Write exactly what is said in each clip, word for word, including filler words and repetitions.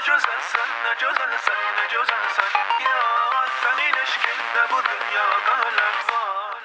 güzelsen, ne güzelsen, ne güzelsen. Ya senin eşkinde bu dünyada alem var.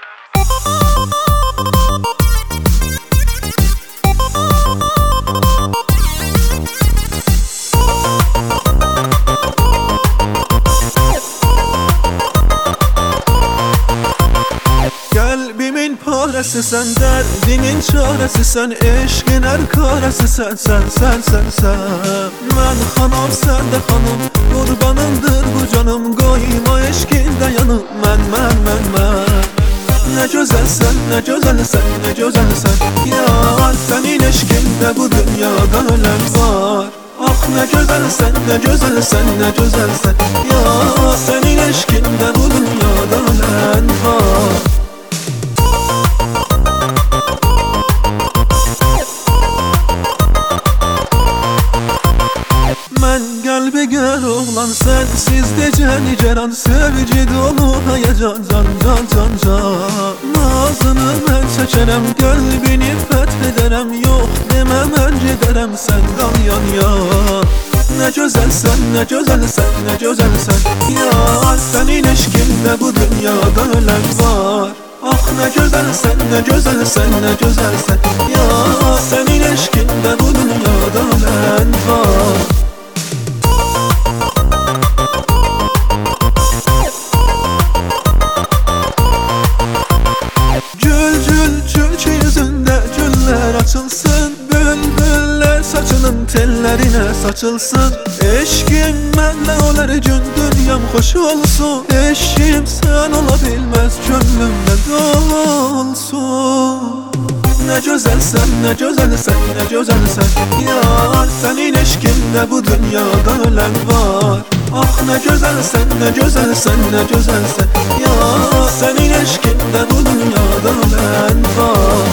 Kalbimin parası sen, derdimin çaresi sen, eşkin erkaresi sen, sen, sen, sen, sen. Ben hanım, sen de hanım, kurbanındır bu canım, koyma eşkinde yanım, men, men, men, men. Ne güzelsen, ne güzelsen, ne güzelsen. Ya senin eşkinde bu dünyada alem var. Ah ne güzelsen, ne güzelsen, ne güzelsen. Ya senin eşkinde bu dünyada alem var. Mən qəlbi gər oğlan, sənsiz decə niceran, sevgi dolu hayacan, can, can, can, can. Nazını mən çəkərəm, qəlbini fəth edərəm, yox demə mən gedərəm, sən qal yan yan. Ne güzelsen, ne güzelsen, ne güzelsen. Ya senin eşkinde bu dünyada alem var. Ah ne güzelsen, ne güzelsen, ne güzelsen. Ya senin eşkinde bu dünyada alem var. Açılsın, bülbüller saçının tellerine saçılsın. Eşkim mənlə olar gün, dünyam xoş olsun. Eşkim sen olabilmez, gönlümdə dolsun. Ne güzelsen, ne güzelsen, ne güzelsen. Ya senin eşkinde bu dünyada alem var. Ah ne güzelsen, ne güzelsen, ne güzelsen. Ya senin eşkinde bu dünyada alem var.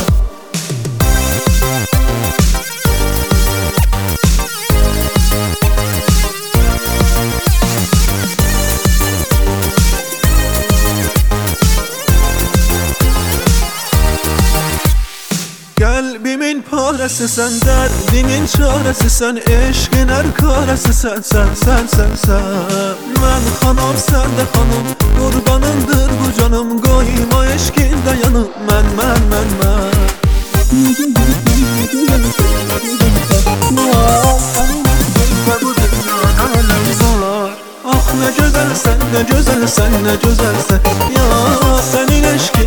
Kalbimin parası sen, derdimin çaresi sen, eşkin erkaresi sen, sen, sen, sen, sen. Ben hanım, sen de hanım, kurbanındır bu canım, koyma eşkinde yanım, men, men, men, men. Ah ne güzelsen, ne güzelsen, ne güzelsen. Ya senin eşkin